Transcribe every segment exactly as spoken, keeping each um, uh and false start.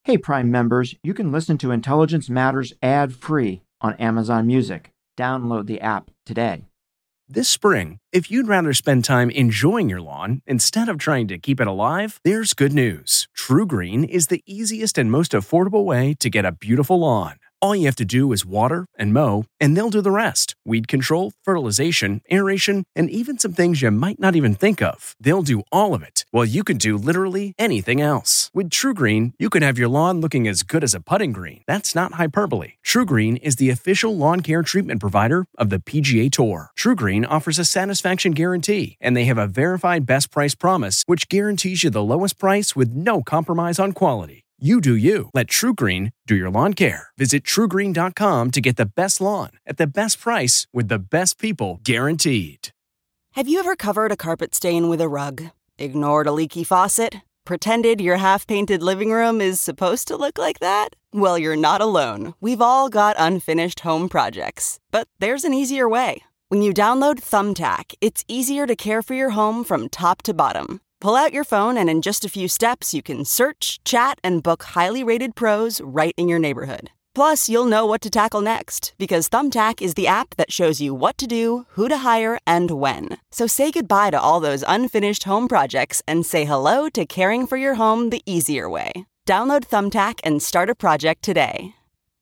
Hey, Prime members, you can listen to Intelligence Matters ad-free on Amazon Music. Download the app today. This spring, if you'd rather spend time enjoying your lawn instead of trying to keep it alive, there's good news. TruGreen is the easiest and most affordable way to get a beautiful lawn. All you have to do is water and mow, and they'll do the rest. Weed control, fertilization, aeration, and even some things you might not even think of. They'll do all of it, while you can do literally anything else. With TruGreen, you can have your lawn looking as good as a putting green. That's not hyperbole. TruGreen is the official lawn care treatment provider of the P G A Tour. TruGreen offers a satisfaction guarantee, and they have a verified best price promise, which guarantees you the lowest price with no compromise on quality. You do you. Let TruGreen do your lawn care. Visit True Green dot com to get the best lawn at the best price with the best people guaranteed. Have you ever covered a carpet stain with a rug? Ignored a leaky faucet? Pretended your half-painted living room is supposed to look like that? Well, you're not alone. We've all got unfinished home projects. But there's an easier way. When you download Thumbtack, it's easier to care for your home from top to bottom. Pull out your phone and in just a few steps, you can search, chat, and book highly rated pros right in your neighborhood. Plus, you'll know what to tackle next because Thumbtack is the app that shows you what to do, who to hire, and when. So say goodbye to all those unfinished home projects and say hello to caring for your home the easier way. Download Thumbtack and start a project today.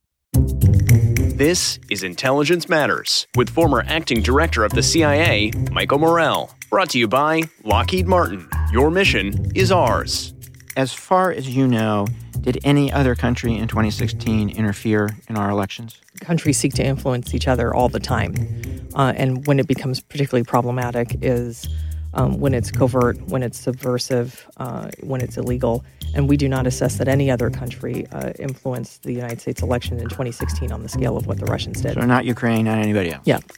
This is Intelligence Matters with former acting director of the C I A, Michael Morell. Brought to you by Lockheed Martin. Your mission is ours. As far as you know, did any other country in twenty sixteen interfere in our elections? Countries seek to influence each other all the time. Uh, and when it becomes particularly problematic is um, when it's covert, when it's subversive, uh, when it's illegal. And we do not assess that any other country uh, influenced the United States election in twenty sixteen on the scale of what the Russians did. So not Ukraine, not anybody else? Yeah.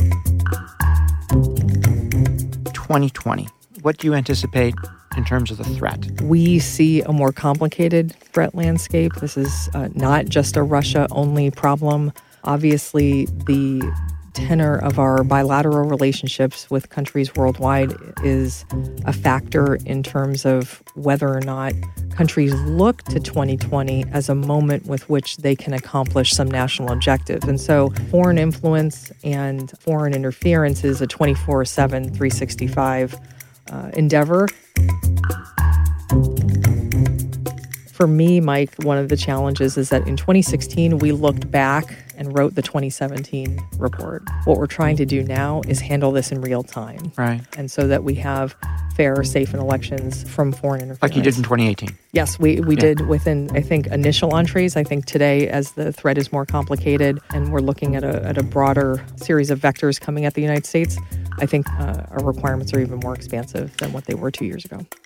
twenty twenty. What do you anticipate in terms of the threat? We see a more complicated threat landscape. This is uh, not just a Russia-only problem. Obviously, the tenor of our bilateral relationships with countries worldwide is a factor in terms of whether or not countries look to twenty twenty as a moment with which they can accomplish some national objectives. And so foreign influence and foreign interference is a twenty-four seven, three sixty-five uh, endeavor. For me, Mike, one of the challenges is that in twenty sixteen, we looked back and wrote the twenty seventeen report. What we're trying to do now is handle this in real time. Right. And so that we have fair, safe elections from foreign interference. Like you did in twenty eighteen. Yes, we, we yeah. did within, I think, initial entrees. I think today, as the threat is more complicated and we're looking at a, at a broader series of vectors coming at the United States, I think uh, our requirements are even more expansive than what they were two years ago.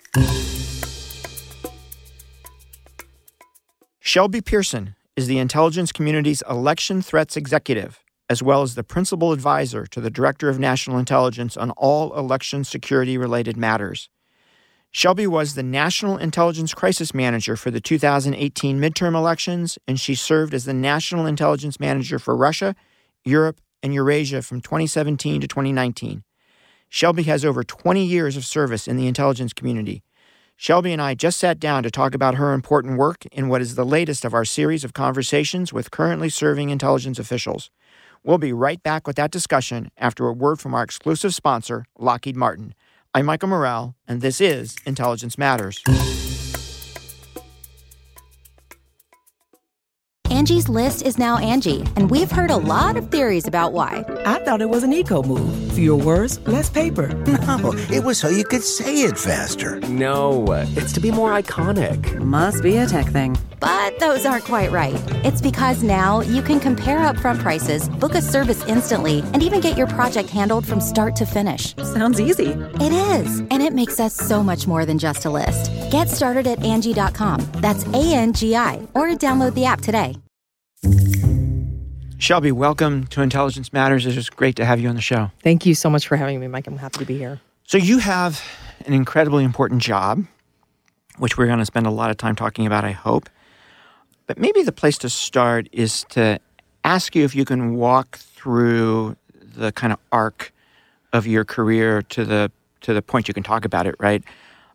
Shelby Pearson is the intelligence community's election threats executive, as well as the principal advisor to the Director of National Intelligence on all election security-related matters. Shelby was the National Intelligence Crisis Manager for the two thousand eighteen midterm elections, and she served as the National Intelligence Manager for Russia, Europe, and Eurasia from twenty seventeen to twenty nineteen. Shelby has over twenty years of service in the intelligence community. Shelby and I just sat down to talk about her important work in what is the latest of our series of conversations with currently serving intelligence officials. We'll be right back with that discussion after a word from our exclusive sponsor, Lockheed Martin. I'm Michael Morell, and this is Intelligence Matters. Angie's List is now Angie, and we've heard a lot of theories about why. I thought it was an eco move. Fewer words, less paper. No, it was so you could say it faster. No, it's to be more iconic. Must be a tech thing. But those aren't quite right. It's because now you can compare upfront prices, book a service instantly, and even get your project handled from start to finish. Sounds easy. It is, and it makes us so much more than just a list. Get started at Angie dot com. That's A N G I, or download the app today. Shelby, welcome to Intelligence Matters. It's just great to have you on the show. Thank you so much for having me, Mike. I'm happy to be here. So you have an incredibly important job, which we're going to spend a lot of time talking about, I hope. But maybe the place to start is to ask you if you can walk through the kind of arc of your career to the to the point you can talk about it, right?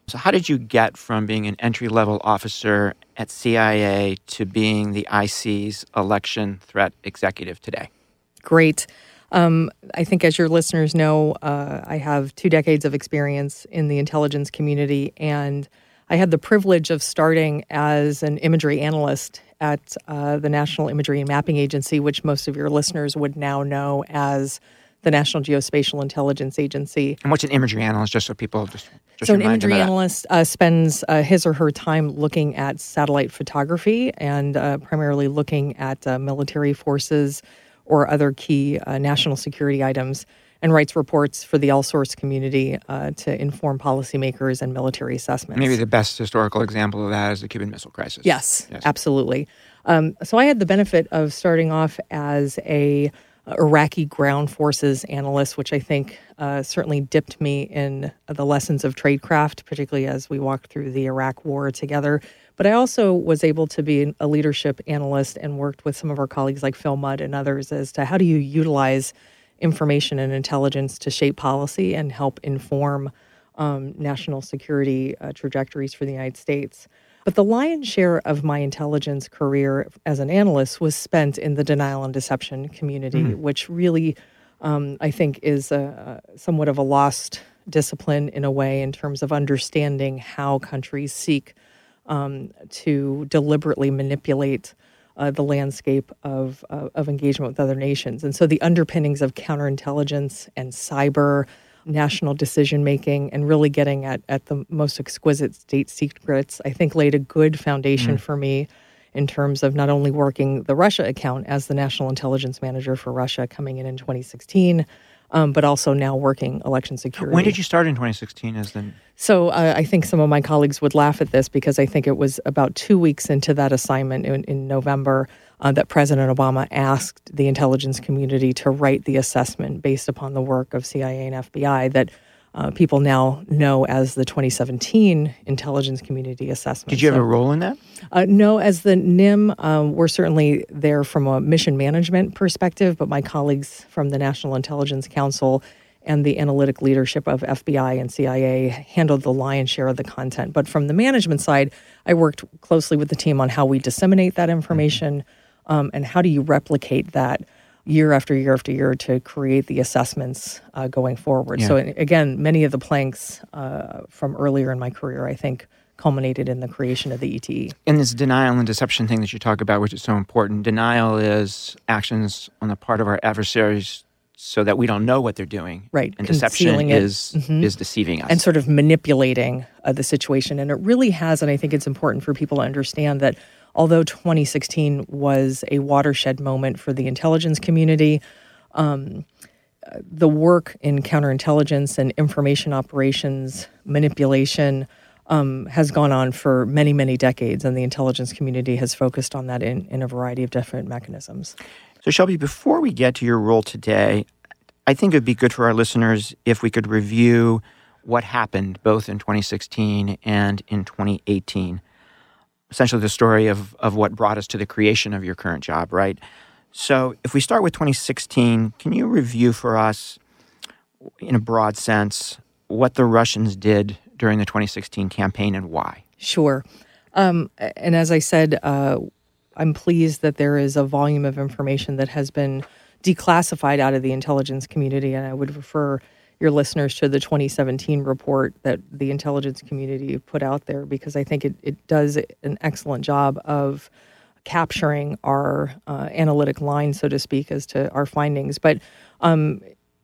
So how did you get from being an entry-level officer at C I A to being the I C's election threat executive today? Great. Um, I think as your listeners know, uh, I have two decades of experience in the intelligence community, and I had the privilege of starting as an imagery analyst at uh, the National Imagery and Mapping Agency, which most of your listeners would now know as the National Geospatial Intelligence Agency. And what's an imagery analyst, just so people just, just So an remind them imagery of that? analyst uh, spends uh, his or her time looking at satellite photography and uh, primarily looking at uh, military forces or other key uh, national security items, and writes reports for the all-source community uh, to inform policymakers and military assessments. Maybe the best historical example of that is the Cuban Missile Crisis. Yes, yes. Absolutely. Um, so I had the benefit of starting off as a Iraqi ground forces analyst, which I think uh, certainly dipped me in the lessons of tradecraft, particularly as we walked through the Iraq War together. But I also was able to be a leadership analyst and worked with some of our colleagues like Phil Mudd and others as to how do you utilize information and intelligence to shape policy and help inform um, national security uh, trajectories for the United States. But the lion's share of my intelligence career as an analyst was spent in the denial and deception community, mm. which really, um, I think, is a, a somewhat of a lost discipline in a way in terms of understanding how countries seek um, to deliberately manipulate uh, the landscape of, uh, of engagement with other nations. And so the underpinnings of counterintelligence and cyber national decision-making and really getting at, at the most exquisite state secrets, I think laid a good foundation mm. for me in terms of not only working the Russia account as the National Intelligence Manager for Russia coming in in twenty sixteen, um, but also now working election security. When did you start in twenty sixteen as the... So uh, I think some of my colleagues would laugh at this because I think it was about two weeks into that assignment in, in November uh, that President Obama asked the intelligence community to write the assessment based upon the work of C I A and F B I that uh, people now know as the twenty seventeen Intelligence Community Assessment. Did you have so, a role in that? Uh, no, as the N I M, um, we're certainly there from a mission management perspective, but my colleagues from the National Intelligence Council and the analytic leadership of F B I and C I A handled the lion's share of the content. But from the management side, I worked closely with the team on how we disseminate that information um, and how do you replicate that year after year after year to create the assessments uh, going forward. Yeah. So again, many of the planks uh, from earlier in my career, I think, culminated in the creation of the E T E. And this denial and deception thing that you talk about, which is so important, denial is actions on the part of our adversaries so that we don't know what they're doing. Right. And deception it. is mm-hmm. is deceiving us. And sort of manipulating uh, the situation. And it really has, and I think it's important for people to understand that although twenty sixteen was a watershed moment for the intelligence community, um, the work in counterintelligence and information operations, manipulation, um, has gone on for many, many decades, and the intelligence community has focused on that in, in a variety of different mechanisms. So, Shelby, before we get to your role today, I think it would be good for our listeners if we could review what happened both in twenty sixteen and in twenty eighteen. Essentially the story of, of what brought us to the creation of your current job, right? So if we start with twenty sixteen, can you review for us, in a broad sense, what the Russians did during the twenty sixteen campaign and why? Sure. Um, and as I said, uh, I'm pleased that there is a volume of information that has been declassified out of the intelligence community, and I would refer your listeners to the twenty seventeen report that the intelligence community put out there, because I think it, it does an excellent job of capturing our uh, analytic line, so to speak, as to our findings. But um,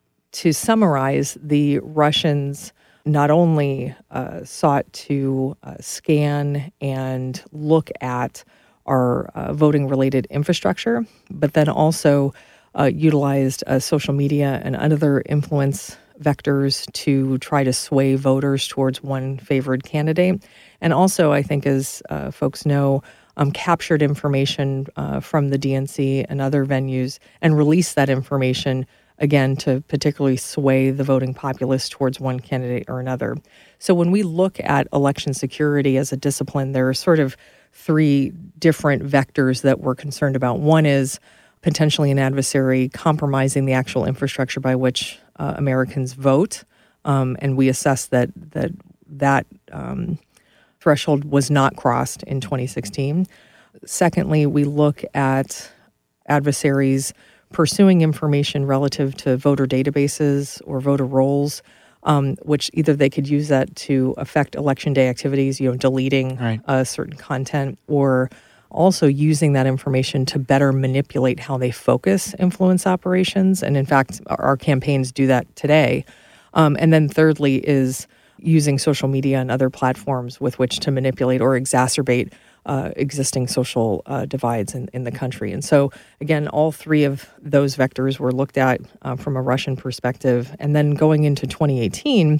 to summarize, the Russians not only uh, sought to uh, scan and look at our uh, voting-related infrastructure, but then also uh, utilized uh, social media and other influence vectors to try to sway voters towards one favored candidate. And also, I think, as uh, folks know, um, captured information uh, from the D N C and other venues and released that information, again, to particularly sway the voting populace towards one candidate or another. So when we look at election security as a discipline, there are sort of three different vectors that we're concerned about. One is potentially an adversary compromising the actual infrastructure by which uh, Americans vote, um, and we assess that that that um, threshold was not crossed in twenty sixteen. Secondly, we look at adversaries pursuing information relative to voter databases or voter rolls, um, which either they could use that to affect election day activities, you know, deleting right. uh, certain content, or also using that information to better manipulate how they focus influence operations. And in fact, our campaigns do that today. Um, and then thirdly is using social media and other platforms with which to manipulate or exacerbate uh, existing social uh, divides in, in the country. And so, again, all three of those vectors were looked at uh, from a Russian perspective. And then going into twenty eighteen,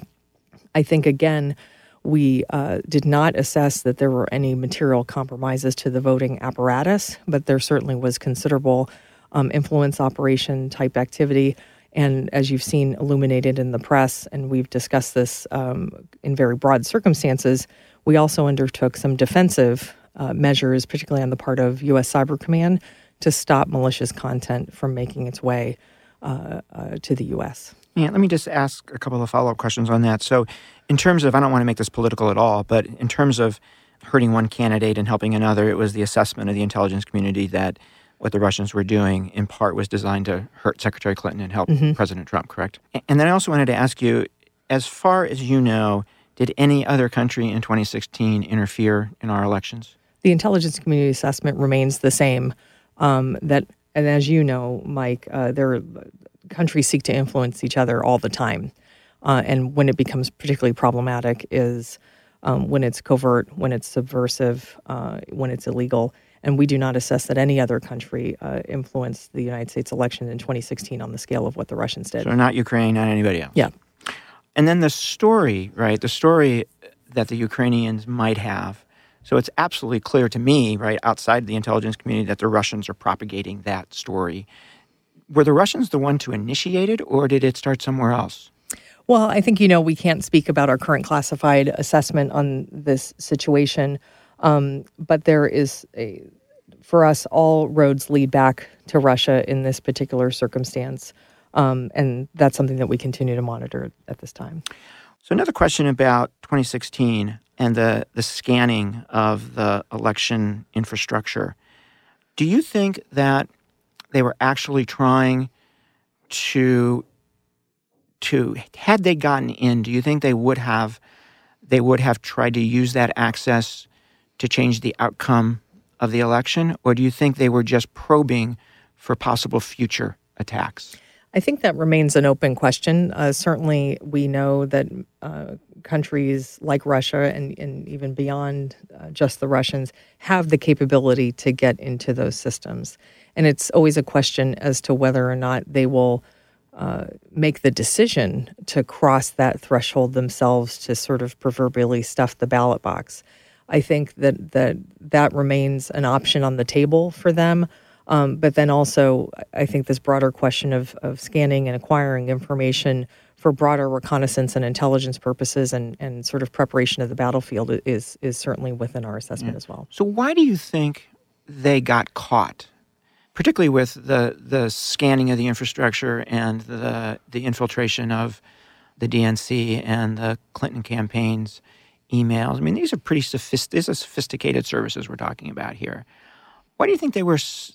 I think, again, we uh, did not assess that there were any material compromises to the voting apparatus, but there certainly was considerable um, influence operation type activity. And as you've seen illuminated in the press, and we've discussed this um, in very broad circumstances, we also undertook some defensive uh, measures, particularly on the part of U S Cyber Command, to stop malicious content from making its way uh, uh, to the U S. Yeah, let me just ask a couple of follow-up questions on that. So in terms of, I don't want to make this political at all, but in terms of hurting one candidate and helping another, it was the assessment of the intelligence community that what the Russians were doing in part was designed to hurt Secretary Clinton and help mm-hmm. President Trump, correct? And then I also wanted to ask you, as far as you know, did any other country in twenty sixteen interfere in our elections? The intelligence community assessment remains the same. Um, that, and as you know, Mike, uh, there countries seek to influence each other all the time. Uh, and when it becomes particularly problematic is um, when it's covert, when it's subversive, uh, when it's illegal. And we do not assess that any other country uh, influenced the United States election in twenty sixteen on the scale of what the Russians did. So not Ukraine, not anybody else. Yeah. And then the story, right, the story that the Ukrainians might have. So it's absolutely clear to me, right, outside the intelligence community that the Russians are propagating that story. Were the Russians the one to initiate it, or did it start somewhere else? Well, I think, you know, we can't speak about our current classified assessment on this situation. Um, but there is, a, for us, all roads lead back to Russia in this particular circumstance. Um, and that's something that we continue to monitor at this time. So another question about twenty sixteen and the, the scanning of the election infrastructure. Do you think that they were actually trying to, to, had they gotten in, do you think they would have, they would have tried to use that access to change the outcome of the election? Or do you think they were just probing for possible future attacks? I think that remains an open question. Uh, certainly, we know that uh, countries like Russia and, and even beyond uh, just the Russians have the capability to get into those systems. And it's always a question as to whether or not they will uh, make the decision to cross that threshold themselves to sort of proverbially stuff the ballot box. I think that that, that remains an option on the table for them. Um, but then also, I think this broader question of, of scanning and acquiring information for broader reconnaissance and intelligence purposes and, and sort of preparation of the battlefield is is certainly within our assessment yeah. as well. So why do you think they got caught, particularly with the, the scanning of the infrastructure and the the infiltration of the D N C and the Clinton campaign's emails? I mean, these are pretty sophisticated, these are sophisticated services we're talking about here. Why do you think they were s-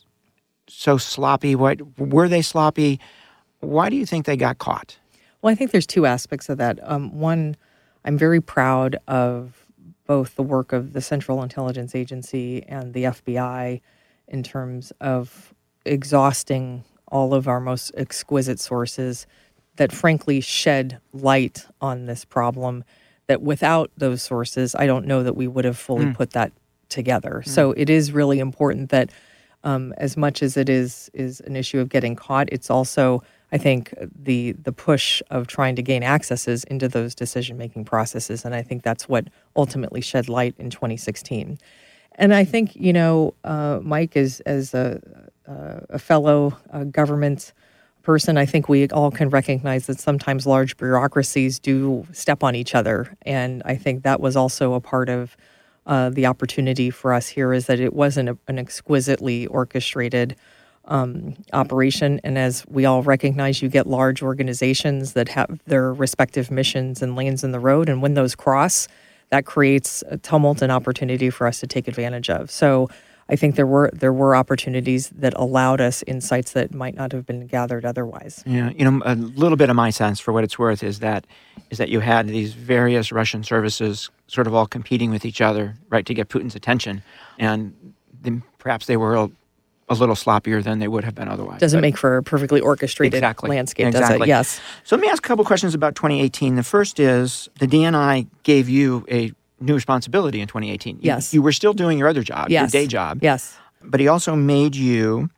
so sloppy? What, were they sloppy? Why do you think they got caught? Well, I think there's two aspects of that. Um, one, I'm very proud of both the work of the Central Intelligence Agency and the F B I in terms of exhausting all of our most exquisite sources that frankly shed light on this problem, that without those sources, I don't know that we would have fully mm. put that together. Mm. So it is really important that um, as much as it is is an issue of getting caught, it's also, I think, the the push of trying to gain accesses into those decision-making processes. And I think that's what ultimately shed light in twenty sixteen. And I think, you know, uh, Mike, as, as a, uh, a fellow uh, government person, I think we all can recognize that sometimes large bureaucracies do step on each other. And I think that was also a part of uh, the opportunity for us here, is that it wasn't a, an exquisitely orchestrated um, operation. And as we all recognize, you get large organizations that have their respective missions and lanes in the road. And when those cross, that creates a tumult and opportunity for us to take advantage of. So I think there were there were opportunities that allowed us insights that might not have been gathered otherwise. Yeah, you know, a little bit of my sense, for what it's worth, is that is that you had these various Russian services sort of all competing with each other, right, to get Putin's attention, and then perhaps they were a, a little sloppier than they would have been otherwise. Doesn't but make for a perfectly orchestrated exactly, landscape, exactly. does it? Yes. So let me ask a couple questions about twenty eighteen. The first is the D N I gave you a new responsibility in twenty eighteen. You, yes. You were still doing your other job, yes. your day job. Yes. But he also made you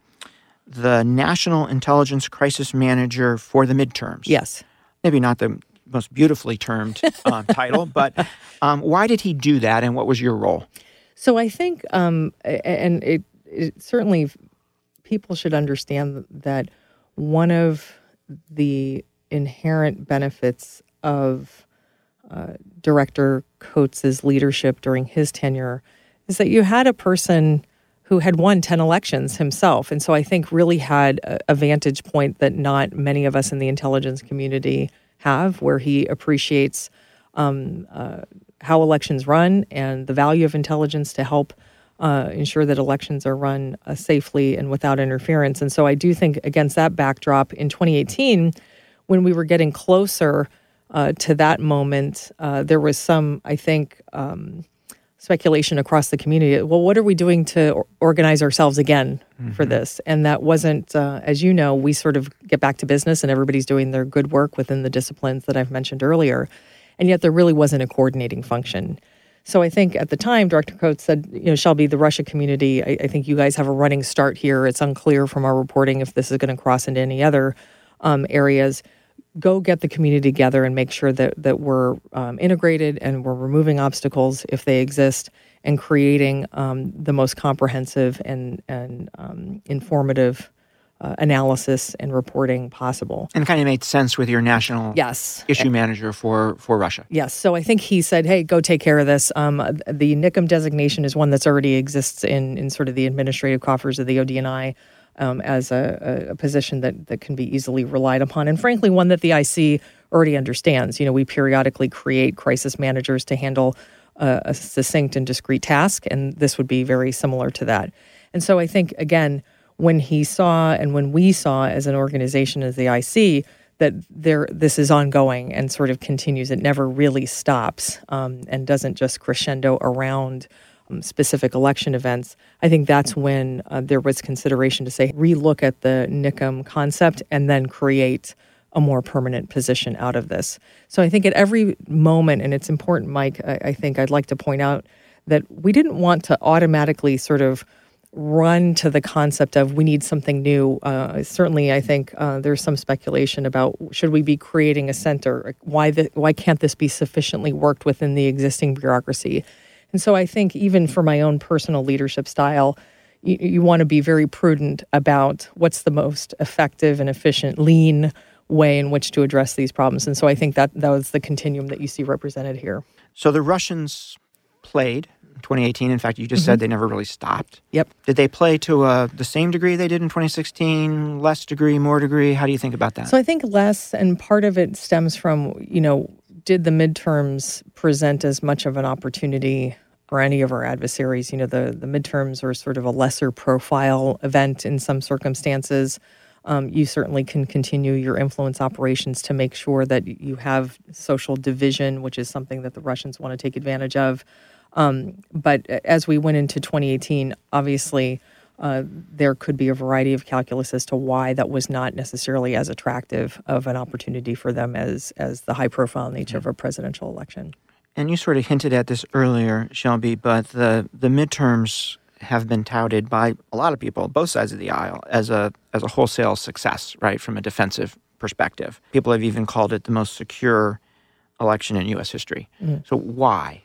the National Intelligence Crisis Manager for the midterms. Yes. Maybe not the most beautifully termed uh, title, but um, why did he do that, and what was your role? So I think, um, and it, it certainly, people should understand that one of the inherent benefits of uh, Director Coates's leadership during his tenure is that you had a person who had won ten elections himself. And so I think really had a, a vantage point that not many of us in the intelligence community have, where he appreciates um, uh, how elections run and the value of intelligence to help uh, ensure that elections are run uh, safely and without interference. And so I do think against that backdrop in twenty eighteen, when we were getting closer uh, to that moment, uh, there was some, I think, um, speculation across the community. Well, what are we doing to or- organize ourselves again mm-hmm. for this? And that wasn't, uh, as you know, we sort of get back to business and everybody's doing their good work within the disciplines that I've mentioned earlier. And yet there really wasn't a coordinating function. So I think at the time, Director Coates said, you know, Shelby, the Russia community, I, I think you guys have a running start here. It's unclear from our reporting if this is going to cross into any other um, areas. Go get the community together and make sure that that we're um, integrated and we're removing obstacles if they exist and creating um, the most comprehensive and, and um, informative uh, analysis and reporting possible. And kind of made sense with your national yes. issue manager for, for Russia. Yes. So I think he said, hey, go take care of this. Um, the N I C M designation is one that's already exists in, in sort of the administrative coffers of the O D N I. Um, as a, a position that, that can be easily relied upon, and frankly, one that the I C already understands. You know, we periodically create crisis managers to handle uh, a succinct and discrete task, and this would be very similar to that. And so I think, again, when he saw and when we saw as an organization, as the I C, that there this is ongoing and sort of continues, it never really stops um, and doesn't just crescendo around Um, specific election events, I think that's when uh, there was consideration to say, relook at the N I C M concept and then create a more permanent position out of this. So I think at every moment, and it's important, Mike, I, I think I'd like to point out that we didn't want to automatically sort of run to the concept of we need something new. Uh, certainly, I think uh, there's some speculation about should we be creating a center? Why the, why can't this be sufficiently worked within the existing bureaucracy? And so I think even for my own personal leadership style, you, you want to be very prudent about what's the most effective and efficient, lean way in which to address these problems. And so I think that that was the continuum that you see represented here. So the Russians played in twenty eighteen. In fact, you just mm-hmm. said they never really stopped. Yep. Did they play to uh, the same degree they did in twenty sixteen, less degree, more degree? How do you think about that? So I think less, and part of it stems from, you know, did the midterms present as much of an opportunity for any of our adversaries? You know, the, the midterms are sort of a lesser profile event in some circumstances. Um, you certainly can continue your influence operations to make sure that you have social division, which is something that the Russians want to take advantage of. Um, but as we went into twenty eighteen, obviously, uh, there could be a variety of calculus as to why that was not necessarily as attractive of an opportunity for them as as the high-profile nature of a presidential election. And you sort of hinted at this earlier, Shelby, but the, the midterms have been touted by a lot of people, both sides of the aisle, as a as a wholesale success, right, from a defensive perspective. People have even called it the most secure election in U S history. Mm. So why?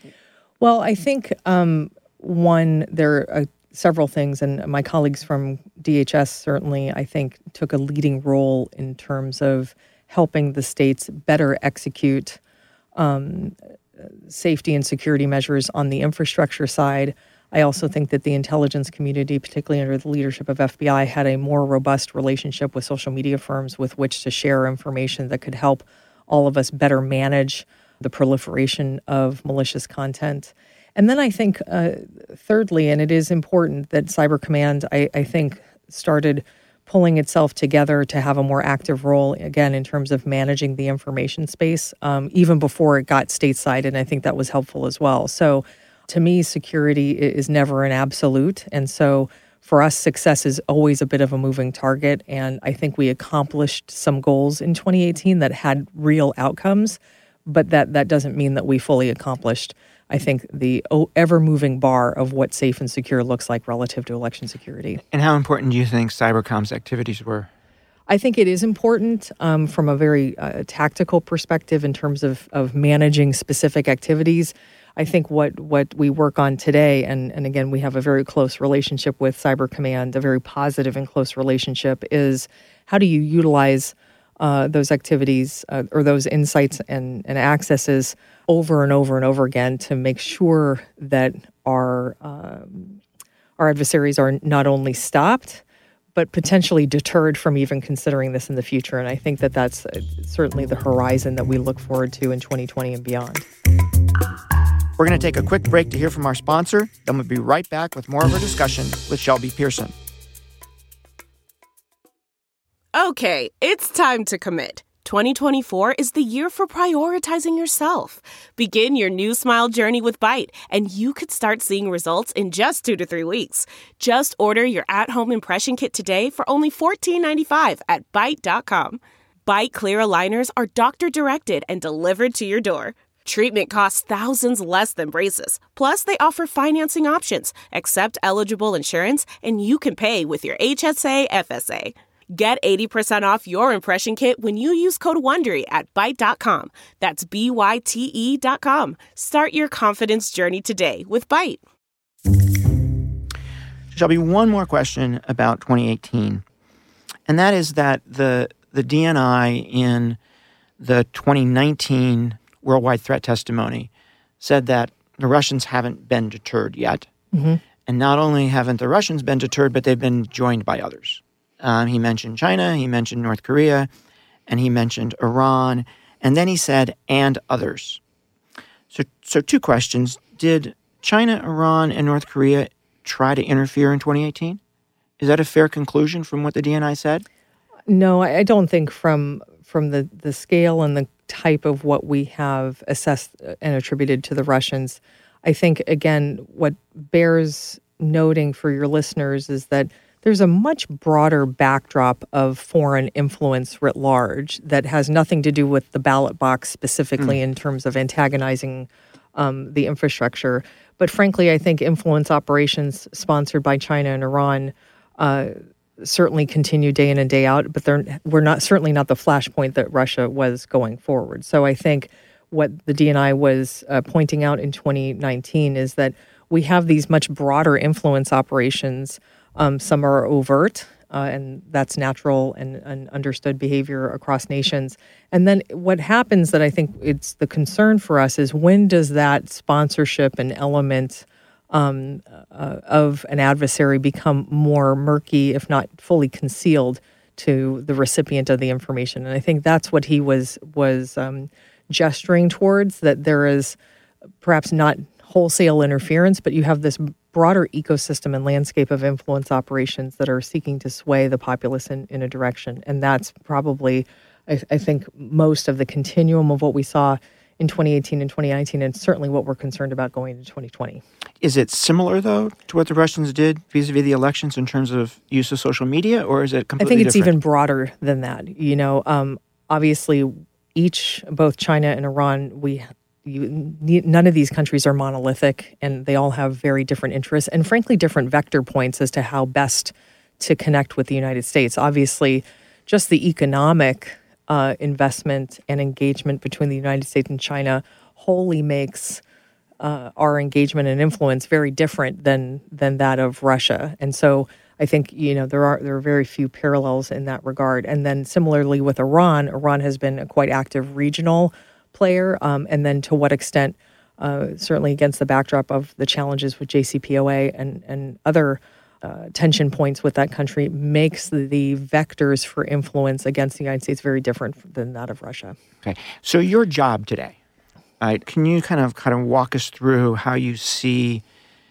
Well, I think, um, one, there are several things, and my colleagues from D H S certainly, I think, took a leading role in terms of helping the states better execute um, safety and security measures on the infrastructure side. I also think that the intelligence community, particularly under the leadership of F B I, had a more robust relationship with social media firms with which to share information that could help all of us better manage the proliferation of malicious content. And then I think, uh, thirdly, and it is important that Cyber Command, I, I think, started pulling itself together to have a more active role, again, in terms of managing the information space, um, even before it got stateside, and I think that was helpful as well. So to me, security is never an absolute, and so for us, success is always a bit of a moving target, and I think we accomplished some goals in twenty eighteen that had real outcomes, but that, that doesn't mean that we fully accomplished, I think, the ever-moving bar of what safe and secure looks like relative to election security. And how important do you think Cybercom's activities were? I think it is important um, from a very uh, tactical perspective in terms of, of managing specific activities. I think what, what we work on today, and, and again, we have a very close relationship with Cyber Command, a very positive and close relationship, is how do you utilize Uh, those activities uh, or those insights and, and accesses over and over and over again to make sure that our um, our adversaries are not only stopped, but potentially deterred from even considering this in the future. And I think that that's uh, certainly the horizon that we look forward to in twenty twenty and beyond. We're going to take a quick break to hear from our sponsor. Then we'll be right back with more of our discussion with Shelby Pearson. Okay, it's time to commit. twenty twenty-four is the year for prioritizing yourself. Begin your new smile journey with Byte, and you could start seeing results in just two to three weeks. Just order your at-home impression kit today for only fourteen ninety-five at byte dot com. Byte clear aligners are doctor-directed and delivered to your door. Treatment costs thousands less than braces. Plus, they offer financing options, accept eligible insurance, and you can pay with your H S A F S A. Get eighty percent off your impression kit when you use code WONDERY at byte dot com. That's B Y T E dot com. Start your confidence journey today with Byte. Shelby, one more question about twenty eighteen, and that is that the the D N I in the twenty nineteen worldwide threat testimony said that the Russians haven't been deterred yet. Mm-hmm. And not only haven't the Russians been deterred, but they've been joined by others. Um, he mentioned China, he mentioned North Korea, and he mentioned Iran, and then he said, and others. So, so two questions. Did China, Iran, and North Korea try to interfere in twenty eighteen? Is that a fair conclusion from what the D N I said? No, I don't think from from the, the scale and the type of what we have assessed and attributed to the Russians. I think, again, what bears noting for your listeners is that there's a much broader backdrop of foreign influence writ large that has nothing to do with the ballot box specifically mm. in terms of antagonizing um, the infrastructure. But frankly, I think influence operations sponsored by China and Iran uh, certainly continue day in and day out, but they're we're not certainly not the flashpoint that Russia was going forward. So I think what the D N I was uh, pointing out in twenty nineteen is that we have these much broader influence operations. Um, some are overt, uh, and that's natural and, and understood behavior across nations. And then what happens that I think it's the concern for us is when does that sponsorship and element um, uh, of an adversary become more murky, if not fully concealed, to the recipient of the information? And I think that's what he was was um, gesturing towards, that there is perhaps not wholesale interference, but you have this broader ecosystem and landscape of influence operations that are seeking to sway the populace in, in a direction. And that's probably, I, I think, most of the continuum of what we saw in twenty eighteen and twenty nineteen, and certainly what we're concerned about going into twenty twenty. Is it similar, though, to what the Russians did vis-a-vis the elections in terms of use of social media, or is it completely different? I think it's different? even broader than that. You know, um, obviously, each, both China and Iran, we You, none of these countries are monolithic, and they all have very different interests and, frankly, different vector points as to how best to connect with the United States. Obviously, just the economic uh, investment and engagement between the United States and China wholly makes uh, our engagement and influence very different than than that of Russia. And so I think, you know, there are there are very few parallels in that regard. And then similarly with Iran, Iran has been a quite active regional player, um, and then to what extent uh, certainly against the backdrop of the challenges with J C P O A and, and other uh, tension points with that country, makes the, the vectors for influence against the United States very different than that of Russia. Okay. So your job today, right, can you kind of kind of walk us through how you see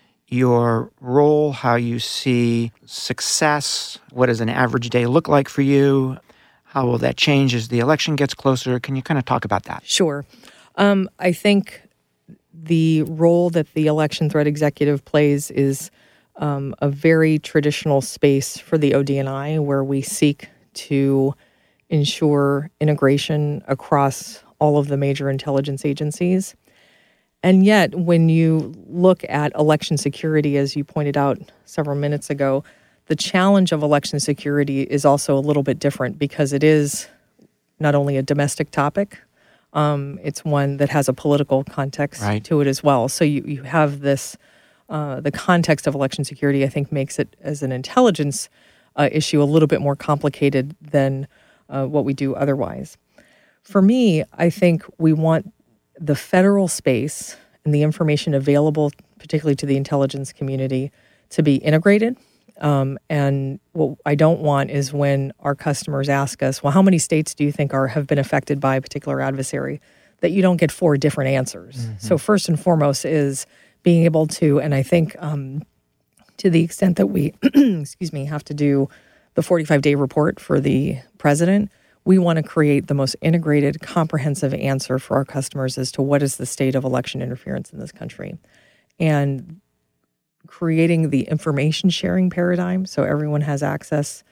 your role, how you see success? What does an average day look like for you? How will that change as the election gets closer? Can you kind of talk about that? Sure. Um, I think the role that the election threat executive plays is um, a very traditional space for the O D N I, where we seek to ensure integration across all of the major intelligence agencies. And yet, when you look at election security, as you pointed out several minutes ago, the challenge of election security is also a little bit different because it is not only a domestic topic, um, it's one that has a political context right. to it as well. So you, you have this, uh, the context of election security, I think, makes it as an intelligence uh, issue a little bit more complicated than uh, what we do otherwise. For me, I think we want the federal space and the information available, particularly to the intelligence community, to be integrated. Um, and what I don't want is when our customers ask us, well, how many states do you think are have been affected by a particular adversary, that you don't get four different answers. Mm-hmm. So first and foremost is being able to, and I think um, to the extent that we, excuse me, have to do the forty-five day report for the president, we want to create the most integrated, comprehensive answer for our customers as to what is the state of election interference in this country. And creating the information sharing paradigm so everyone has access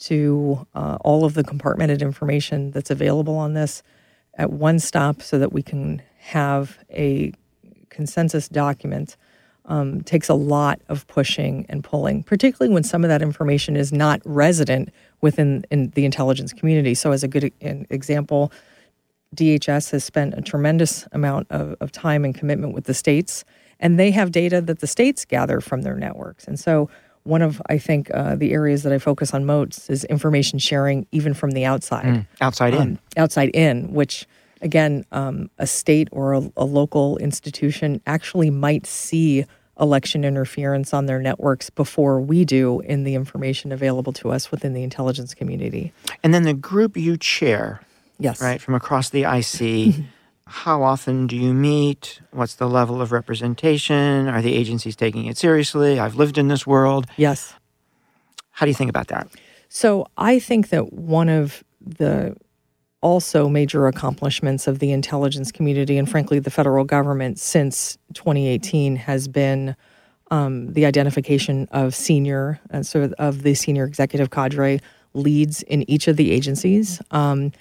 to uh, all of the compartmented information that's available on this at one stop so that we can have a consensus document um, takes a lot of pushing and pulling, particularly when some of that information is not resident within in the intelligence community. So as a good example, D H S has spent a tremendous amount of, of time and commitment with the states, and they have data that the states gather from their networks. And so one of, I think, uh, the areas that I focus on most is information sharing, even from the outside. Mm, outside um, in. Outside in, which, again, um, a state or a, a local institution actually might see election interference on their networks before we do in the information available to us within the intelligence community. And then the group you chair, yes, right, from across the I C, how often do you meet? What's the level of representation? Are the agencies taking it seriously? I've lived in this world. Yes. How do you think about that? So I think that one of the also major accomplishments of the intelligence community and, frankly, the federal government since twenty eighteen has been um, the identification of senior, uh, sort of, of the senior executive cadre leads in each of the agencies, um,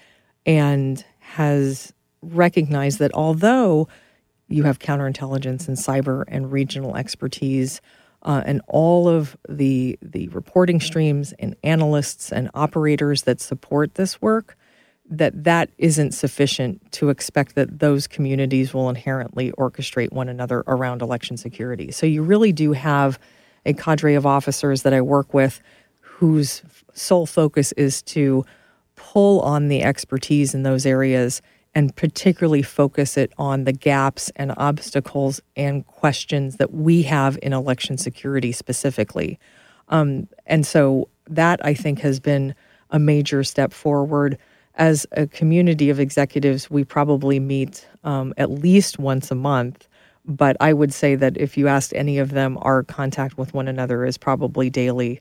and has recognized that although you have counterintelligence and cyber and regional expertise, uh, and all of the the reporting streams and analysts and operators that support this work, that that isn't sufficient to expect that those communities will inherently orchestrate one another around election security. So you really do have a cadre of officers that I work with whose sole focus is to pull on the expertise in those areas and particularly focus it on the gaps and obstacles and questions that we have in election security specifically. Um, and so that, I think, has been a major step forward. As a community of executives, we probably meet um, at least once a month, but I would say that if you asked any of them, our contact with one another is probably daily,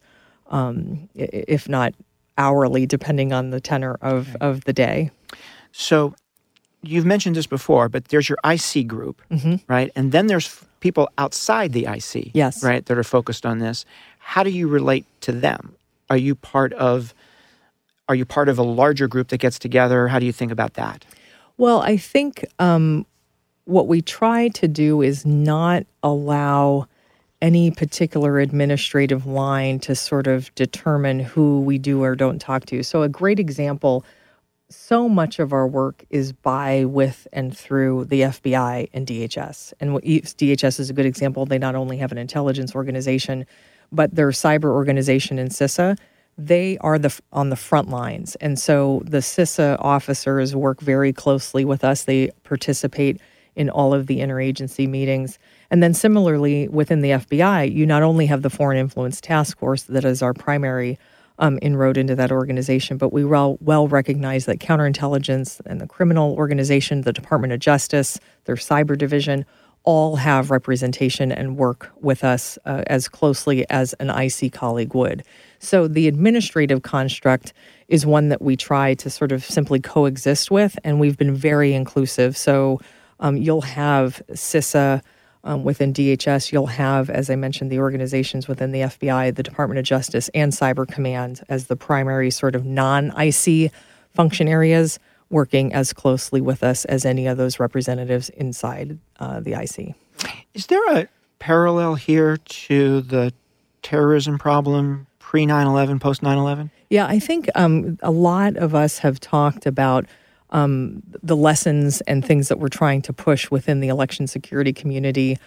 um, if not hourly, depending on the tenor of, okay. of the day. So you've mentioned this before, but there's your I C group, mm-hmm. right? And then there's f- people outside the I C, yes, right, that are focused on this. How do you relate to them? Are you part of Are you part of a larger group that gets together? How do you think about that? Well, I think um, what we try to do is not allow any particular administrative line to sort of determine who we do or don't talk to. So a great example, so much of our work is by, with, and through the F B I and D H S. And D H S is a good example. They not only have an intelligence organization, but their cyber organization in CISA, they are the on the front lines. And so the CISA officers work very closely with us. They participate in all of the interagency meetings. And then similarly, within the F B I, you not only have the Foreign Influence Task Force that is our primary um, inroad into that organization, but we well, well recognize that counterintelligence and the criminal organization, the Department of Justice, their cyber division, all have representation and work with us uh, as closely as an I C colleague would. So the administrative construct is one that we try to sort of simply coexist with, and we've been very inclusive. So um, you'll have CISA um, within D H S. You'll have, as I mentioned, the organizations within the F B I, the Department of Justice, and Cyber Command as the primary sort of non-I C function areas, working as closely with us as any of those representatives inside uh, the I C. Is there a parallel here to the terrorism problem pre nine eleven, post nine eleven? Yeah, I think um, a lot of us have talked about um, the lessons and things that we're trying to push within the election security community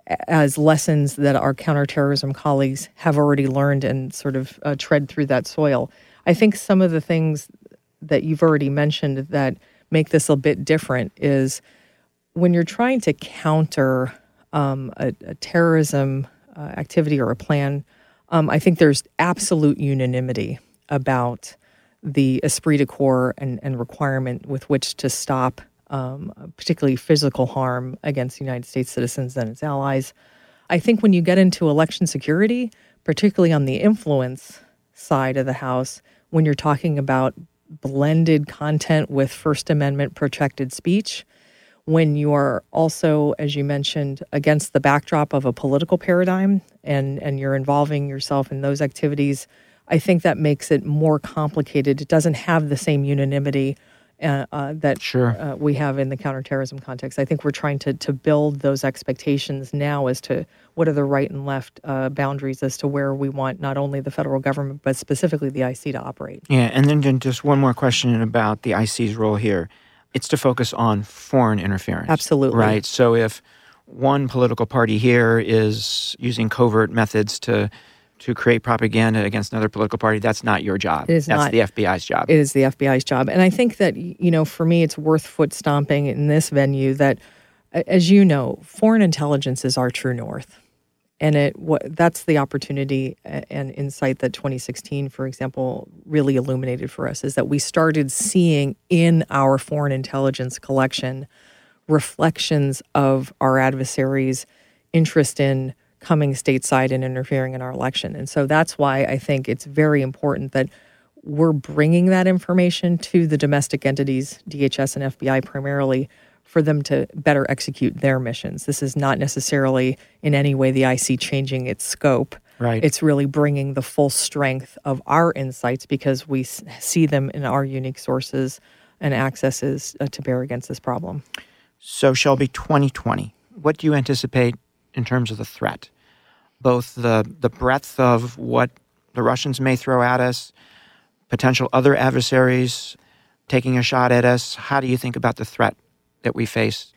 as lessons that our counterterrorism colleagues have already learned and sort of uh, tread through that soil. I think some of the things that you've already mentioned that make this a bit different is when you're trying to counter um, a, a terrorism uh, activity or a plan, um, I think there's absolute unanimity about the esprit de corps and, and requirement with which to stop um, particularly physical harm against United States citizens and its allies. I think when you get into election security, particularly on the influence side of the House, when you're talking about blended content with First Amendment protected speech, when you are also, as you mentioned, against the backdrop of a political paradigm and, and you're involving yourself in those activities, I think that makes it more complicated. It doesn't have the same unanimity uh, uh, that sure. uh, we have in the counterterrorism context. I think we're trying to to build those expectations now as to what are the right and left uh, boundaries as to where we want not only the federal government, but specifically the I C to operate. Yeah, and then just one more question about the I C's role here. It's to focus on foreign interference. Absolutely. Right? So if one political party here is using covert methods to to create propaganda against another political party, that's not your job. It is that's not. the F B I's job. It is the F B I's job. And I think that, you know, for me, it's worth foot stomping in this venue that, as you know, foreign intelligence is our true north. And it what, that's the opportunity and insight that twenty sixteen, for example, really illuminated for us, is that we started seeing in our foreign intelligence collection reflections of our adversaries' interest in coming stateside and interfering in our election. And so that's why I think it's very important that we're bringing that information to the domestic entities, D H S and F B I primarily, for them to better execute their missions. This is not necessarily in any way the I C changing its scope. Right. It's really bringing the full strength of our insights because we see them in our unique sources and accesses uh, to bear against this problem. So, Shelby, twenty twenty, what do you anticipate in terms of the threat? Both the, the breadth of what the Russians may throw at us, potential other adversaries taking a shot at us. How do you think about the threat that we face?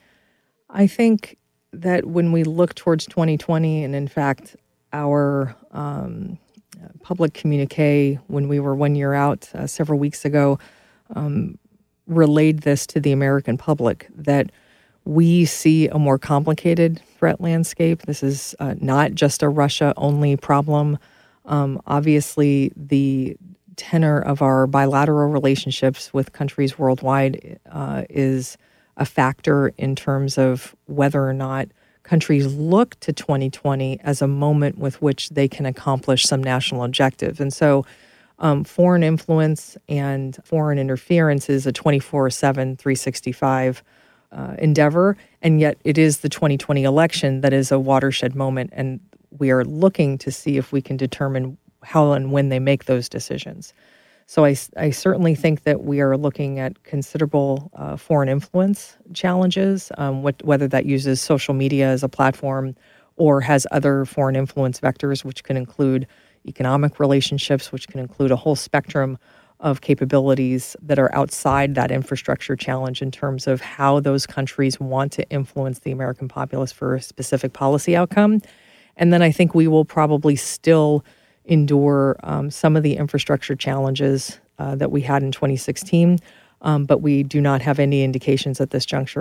I think that when we look towards twenty twenty, and in fact, our um, public communique when we were one year out uh, several weeks ago um, relayed this to the American public, that we see a more complicated threat landscape. This is uh, not just a Russia-only problem. Um, obviously, the tenor of our bilateral relationships with countries worldwide uh, is a factor in terms of whether or not countries look to twenty twenty as a moment with which they can accomplish some national objective. And so um, foreign influence and foreign interference is a twenty-four seven, three sixty-five uh, endeavor, and yet it is the twenty twenty election that is a watershed moment, and we are looking to see if we can determine how and when they make those decisions. So I, I certainly think that we are looking at considerable uh, foreign influence challenges, um, what, whether that uses social media as a platform or has other foreign influence vectors, which can include economic relationships, which can include a whole spectrum of capabilities that are outside that infrastructure challenge in terms of how those countries want to influence the American populace for a specific policy outcome. And then I think we will probably still endure um, some of the infrastructure challenges uh, that we had in twenty sixteen, um, but we do not have any indications at this juncture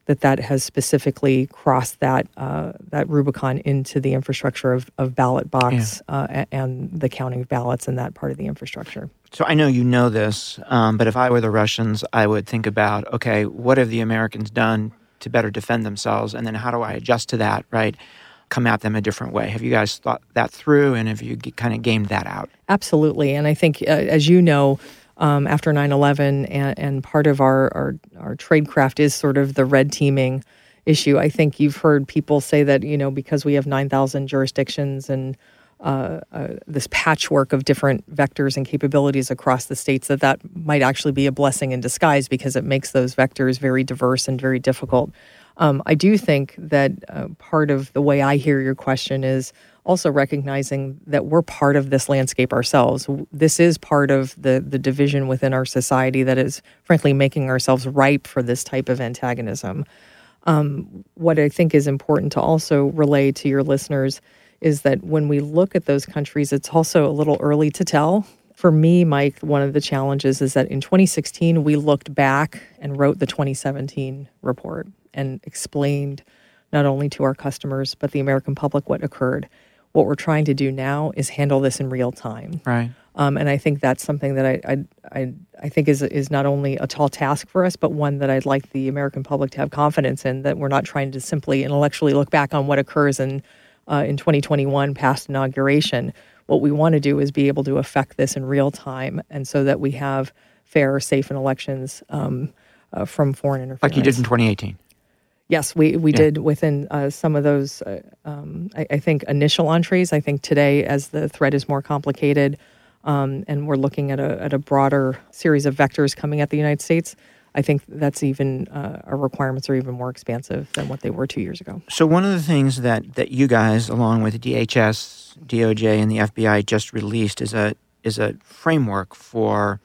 that that has specifically crossed that uh, that Rubicon into the infrastructure of, of ballot box yeah. uh, and the counting of ballots in that part of the infrastructure. So I know you know this, um, but if I were the Russians, I would think about, okay, what have the Americans done to better defend themselves, and then how do I adjust to that, right? Come at them a different way. Have you guys thought that through, and have you kind of gamed that out? Absolutely, and I think, uh, as you know, Um, after nine eleven, and, and part of our, our, our tradecraft is sort of the red teaming issue. I think you've heard people say that, you know, because we have nine thousand jurisdictions and uh, uh, this patchwork of different vectors and capabilities across the states, that that might actually be a blessing in disguise because it makes those vectors very diverse and very difficult. Um, I do think that uh, part of the way I hear your question is also recognizing that we're part of this landscape ourselves. This is part of the the division within our society that is, frankly, making ourselves ripe for this type of antagonism. Um, what I think is important to also relay to your listeners is that when we look at those countries, it's also a little early to tell. For me, Mike, one of the challenges is that in twenty sixteen, we looked back and wrote the twenty seventeen report and explained not only to our customers, but the American public what occurred. What we're trying to do now is handle this in real time. Right. Um, and I think that's something that I I I, I think is is not only a tall task for us, but one that I'd like the American public to have confidence in, that we're not trying to simply intellectually look back on what occurs in uh, in twenty twenty-one past inauguration. What we want to do is be able to affect this in real time, and so that we have fair, safe elections um, uh, from foreign interference. Like you did in twenty eighteen. Yes, we, we yeah. did within uh, some of those, uh, um, I, I think, initial entrees. I think today, as the threat is more complicated um, and we're looking at a, at a broader series of vectors coming at the United States, I think that's even, uh, our requirements are even more expansive than what they were two years ago. So one of the things that, that you guys, along with D H S, D O J, and the F B I just released is a is a framework for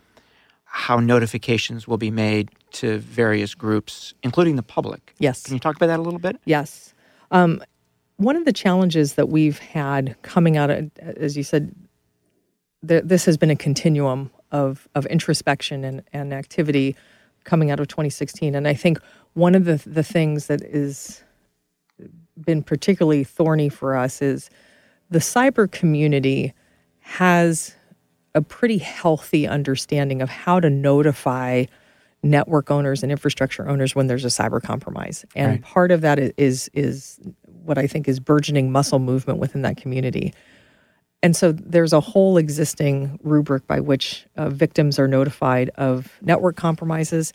how notifications will be made to various groups, including the public. Yes. Can you talk about that a little bit? Yes. Um, one of the challenges that we've had coming out of, as you said, th- this has been a continuum of of introspection and, and activity coming out of twenty sixteen. And I think one of the the things that is been particularly thorny for us is the cyber community has a pretty healthy understanding of how to notify network owners and infrastructure owners when there's a cyber compromise. And right. part of that is is what I think is burgeoning muscle movement within that community. And so there's a whole existing rubric by which uh, victims are notified of network compromises,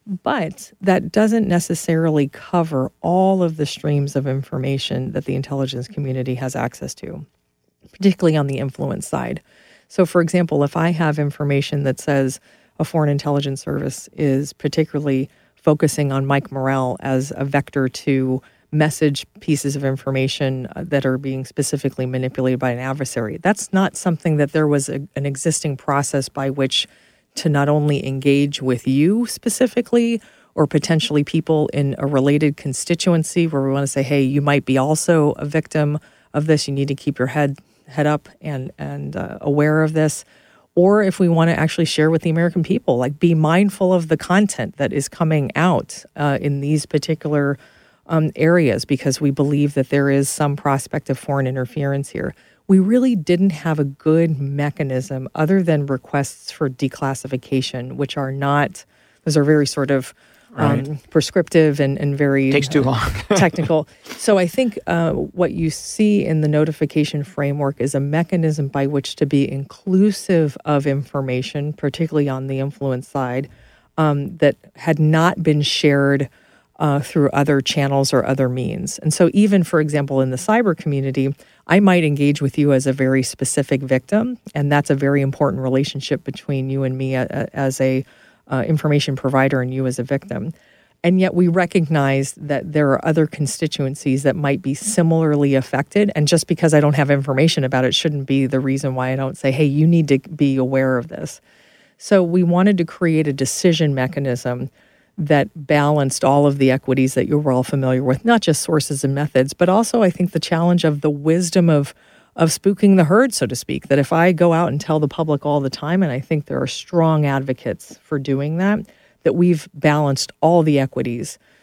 but that doesn't necessarily cover all of the streams of information that the intelligence community has access to, particularly on the influence side. So, for example, if I have information that says a foreign intelligence service is particularly focusing on Mike Morrell as a vector to message pieces of information that are being specifically manipulated by an adversary, that's not something that there was a, an existing process by which to not only engage with you specifically or potentially people in a related constituency where we want to say, hey, you might be also a victim of this. You need to keep your head head up and, and uh, aware of this. Or if we want to actually share with the American people, like be mindful of the content that is coming out uh, in these particular um, areas because we believe that there is some prospect of foreign interference here. We really didn't have a good mechanism other than requests for declassification, which are not, those are very sort of um, right. prescriptive and, and very takes too long. technical. So I think uh, what you see in the notification framework is a mechanism by which to be inclusive of information, particularly on the influence side, um, that had not been shared uh, through other channels or other means. And so even, for example, in the cyber community, I might engage with you as a very specific victim, and that's a very important relationship between you and me as a uh, information provider and you as a victim. And yet we recognize that there are other constituencies that might be similarly affected. And just because I don't have information about it shouldn't be the reason why I don't say, hey, you need to be aware of this. So we wanted to create a decision mechanism that balanced all of the equities that you're all familiar with, not just sources and methods, but also I think the challenge of the wisdom of of spooking the herd, so to speak, that if I go out and tell the public all the time, and I think there are strong advocates for doing that, that we've balanced all the equities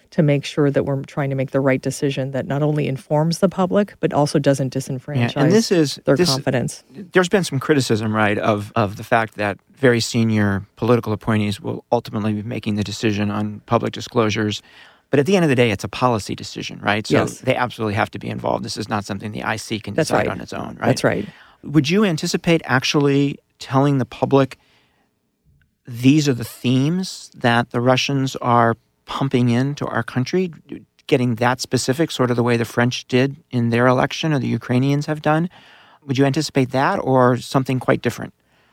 to make sure that we're trying to make the right decision that not only informs the public, but also doesn't disenfranchise yeah, and this is, their this, confidence. There's been some criticism, right, of, of the fact that very senior political appointees will ultimately be making the decision on public disclosures. But at the end of the day, it's a policy decision, right? So yes. they absolutely have to be involved. This is not something the I C can That's decide right. on its own, right? That's right. Would you anticipate actually telling the public these are the themes that the Russians are pumping into our country, getting that specific, sort of the way the French did in their election or the Ukrainians have done? Would you anticipate that or something quite different?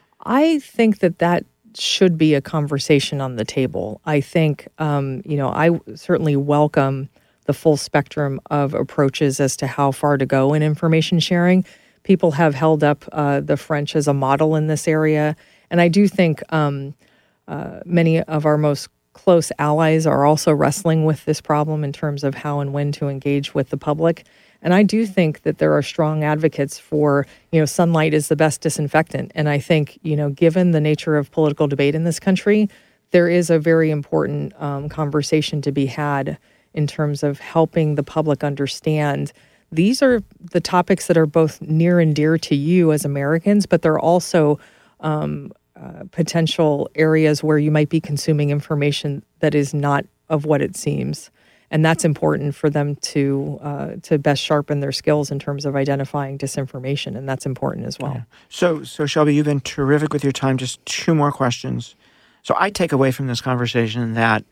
I think that that should be a conversation on the table. I think, um, you know, I certainly welcome the full spectrum of approaches as to how far to go in information sharing. People have held up uh, the French as a model in this area. And I do think um, uh, many of our most close allies are also wrestling with this problem in terms of how and when to engage with the public. And I do think that there are strong advocates for, you know, sunlight is the best disinfectant. And I think, you know, given the nature of political debate in this country, there is a very important um, conversation to be had in terms of helping the public understand these are the topics that are both near and dear to you as Americans, but they're also um, uh, potential areas where you might be consuming information that is not of what it seems. And that's important for them to uh, to best sharpen their skills in terms of identifying disinformation, and that's important as well. Yeah. So, so Shelby, you've been terrific with your time. Just two more questions. So I take away from this conversation that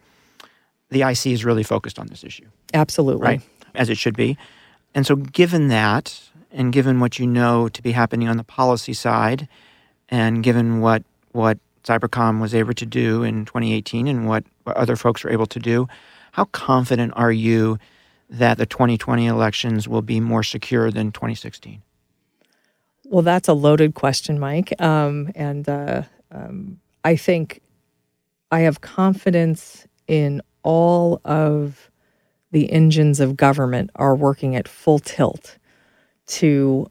the I C is really focused on this issue. Absolutely. Right? As it should be. And so given that, and given what you know to be happening on the policy side, and given what what Cybercom was able to do in twenty eighteen and what, what other folks were able to do, how confident are you that the twenty twenty elections will be more secure than twenty sixteen? Well, that's a loaded question, Mike. Um, and uh, um, I think I have confidence in all of the engines of government are working at full tilt to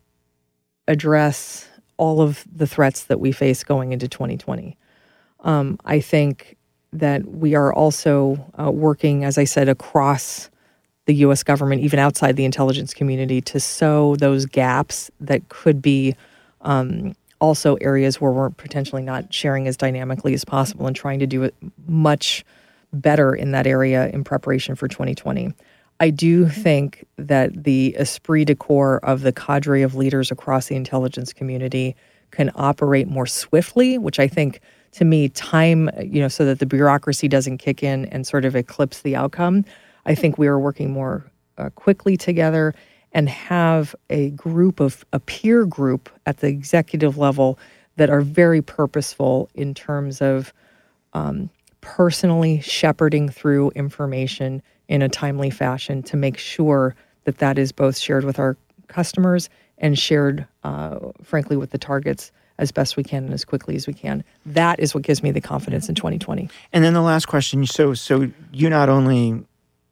address all of the threats that we face going into twenty twenty. Um, I think that we are also uh, working, as I said, across the U S government, even outside the intelligence community, to sew those gaps that could be um, also areas where we're potentially not sharing as dynamically as possible and trying to do it much better in that area in preparation for twenty twenty. I do think that the esprit de corps of the cadre of leaders across the intelligence community can operate more swiftly, which I think, to me, time, you know, so that the bureaucracy doesn't kick in and sort of eclipse the outcome. I think we are working more uh, quickly together and have a group of, a peer group at the executive level that are very purposeful in terms of um, personally shepherding through information in a timely fashion to make sure that that is both shared with our customers and shared, uh, frankly, with the targets as best we can and as quickly as we can. That is what gives me the confidence in twenty twenty. And then the last question, so so you not only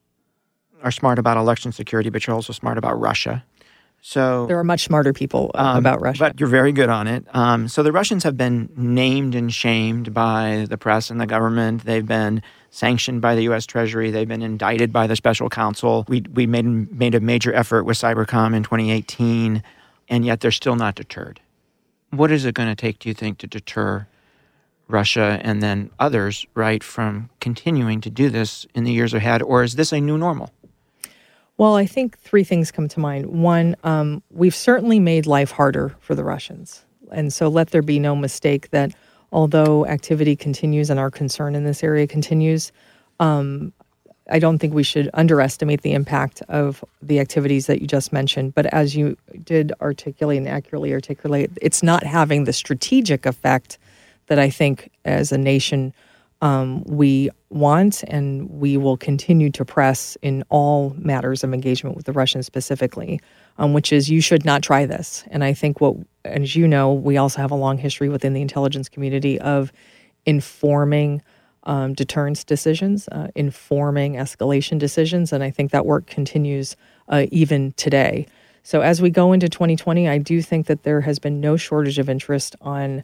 are smart about election security, but you're also smart about Russia. So there are much smarter people uh, um, about Russia. But you're very good on it. Um, so the Russians have been named and shamed by the press and the government. They've been sanctioned by the U S Treasury. They've been indicted by the special counsel. We we made made a major effort with Cybercom in twenty eighteen, and yet they're still not deterred. What is it going to take, do you think, to deter Russia and then others, right, from continuing to do this in the years ahead? Or is this a new normal? Well, I think three things come to mind. One, um, we've certainly made life harder for the Russians. And so let there be no mistake that although activity continues and our concern in this area continues, um, I don't think we should underestimate the impact of the activities that you just mentioned. But as you did articulate and accurately articulate, it's not having the strategic effect that I think as a nation um, we want, and we will continue to press in all matters of engagement with the Russians specifically, um, which is you should not try this. And I think what, as you know, we also have a long history within the intelligence community of informing um, deterrence decisions, uh, informing escalation decisions, and I think that work continues uh, even today. So as we go into twenty twenty, I do think that there has been no shortage of interest on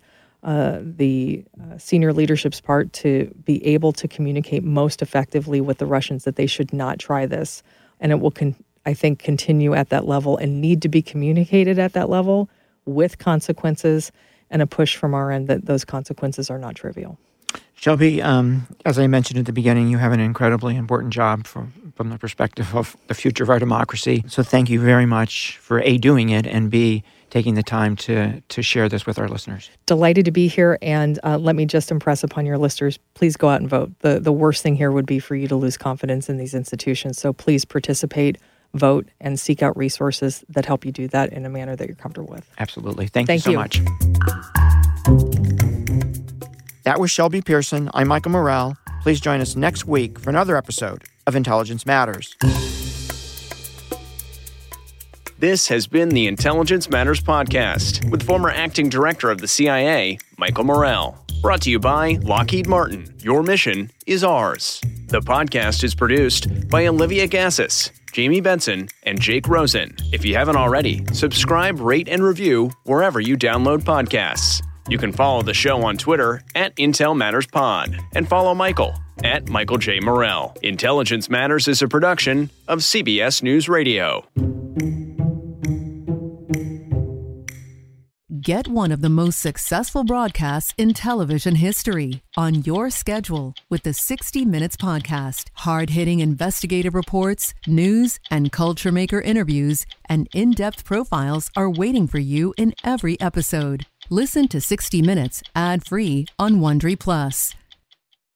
uh, the uh, senior leadership's part to be able to communicate most effectively with the Russians that they should not try this. And it will, con- I think, continue at that level and need to be communicated at that level with consequences and a push from our end that those consequences are not trivial. Shelby, um, as I mentioned at the beginning, you have an incredibly important job from, from the perspective of the future of our democracy. So thank you very much for A, doing it, and B, taking the time to to share this with our listeners. Delighted to be here, and uh, let me just impress upon your listeners, please go out and vote. The, the worst thing here would be for you to lose confidence in these institutions, so please participate, vote, and seek out resources that help you do that in a manner that you're comfortable with. Absolutely. Thank, Thank you so you. much. That was Shelby Pearson. I'm Michael Morell. Please join us next week for another episode of Intelligence Matters. This has been the Intelligence Matters podcast with former acting director of the C I A, Michael Morell. Brought to you by Lockheed Martin. Your mission is ours. The podcast is produced by Olivia Gassis, Jamie Benson, and Jake Rosen. If you haven't already, subscribe, rate, and review wherever you download podcasts. You can follow the show on Twitter at Intel Matters Pod and follow Michael at Michael J. Morell. Intelligence Matters is a production of C B S News Radio. Get one of the most successful broadcasts in television history on your schedule with the sixty minutes podcast. Hard-hitting investigative reports, news, and culture maker interviews, and in-depth profiles are waiting for you in every episode. Listen to sixty minutes ad-free on Wondery Plus.